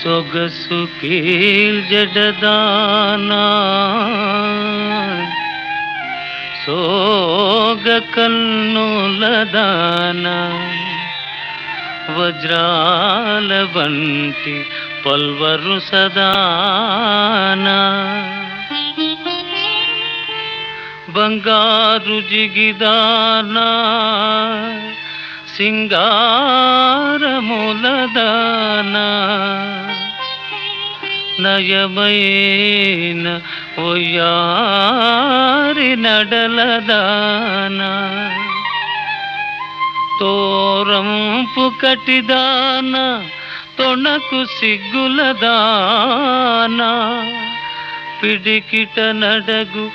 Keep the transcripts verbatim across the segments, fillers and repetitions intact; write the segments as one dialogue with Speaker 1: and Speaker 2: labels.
Speaker 1: సొగసు కీల్జడదానా సోగ కన్నులదానా వజ్రాల వంటి పల్వరు సదానా బంగారు జిగిదానా సింగారములదానా నయమైన ఒయ్యారి నడలదానా తోరంపు కటిదానా తొణకు సిగ్గులదానా పిడికిట నడగు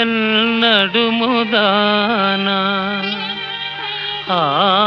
Speaker 1: నెన్నడుముదానా ఆ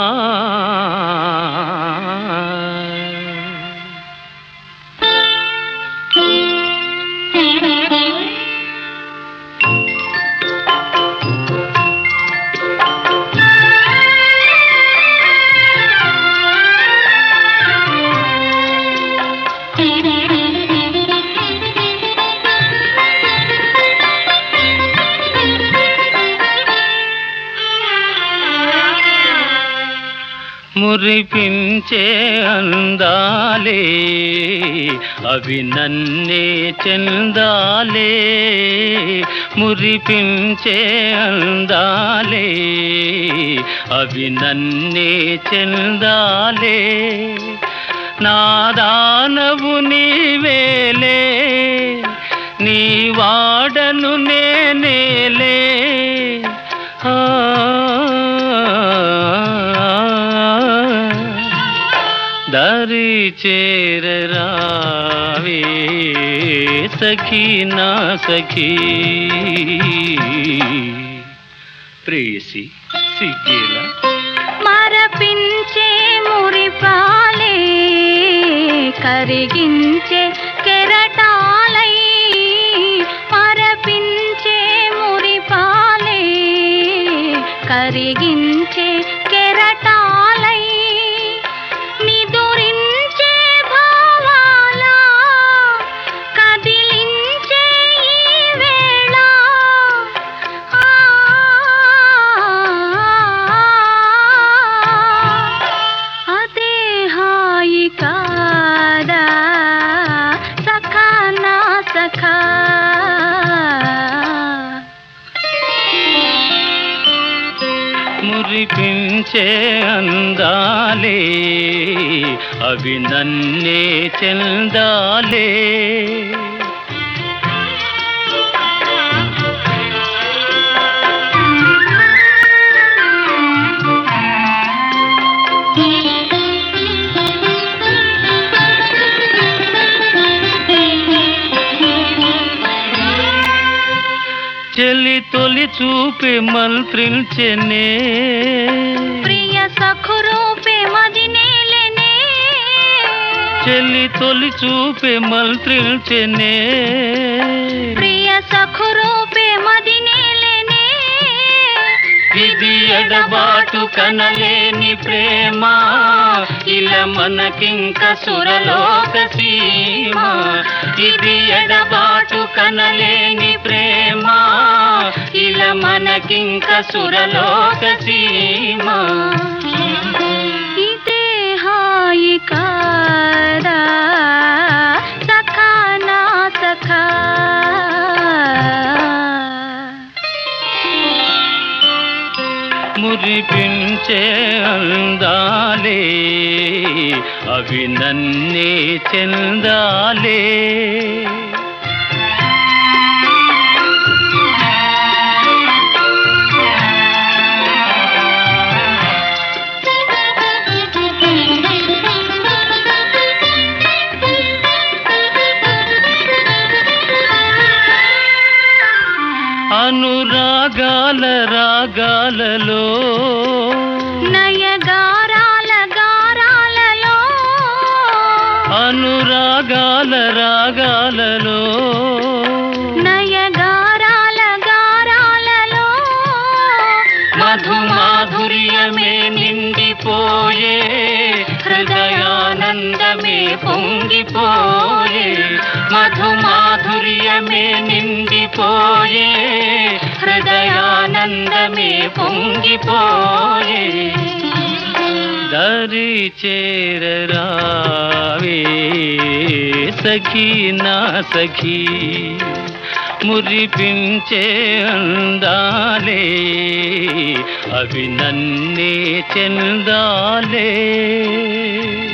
Speaker 1: మురిపించే అందాలే అవి నన్నే చెందాలే మురిపించే అందాలే అవి నన్నే చెందాలే నాదానవు నీవేలే నీ వాడను నేనేలే ఆ దరి చేరరావే సఖీ నా సఖీ ప్రేయసి సిగ్గేలా
Speaker 2: మరపించే మురిపాలే కరిగించే కెరటాలై మరపించే మురిపాలే కరిగించే కెరటాలై
Speaker 1: మురిపించే అందాలే అవి నన్నే చెందాలే చెలి తొలి చూపే మంత్రించెనే
Speaker 2: ప్రియ సఖురూపే మదినేలెనే
Speaker 1: చెలి తొలి చూపే మంత్రించెనే
Speaker 2: ప్రియ సఖురూపే మదినేలెనే
Speaker 1: ఇది ఎడబాటు కనలేని ప్రేమ ఇలా మనకింక సురలోక సీమ ఇది ఎడబాటు కనలేని ప్రేమ ఇలా మనకింక సురలోక సీమ
Speaker 2: ఇదే హాయి కాదా సఖా నా సఖా
Speaker 1: మురిపించే అందాలే అవి నన్నే చెందాలే అనురాగాల రాగాలలో
Speaker 2: నయగారాల గారాలలో
Speaker 1: అనురాగాల రాగాలలో
Speaker 2: నయగారాల గారాలలో
Speaker 1: మధు మాధుర్యమే నిండిపోయే హృదయానందమే పొంగిపోయే హృదయమే నిండిపోయే హృదయానందమే పొంగిపోయే దరి చేరరావే సఖీ నా సఖీ మురిపించే అందాలే అవి నన్నే చెందాలే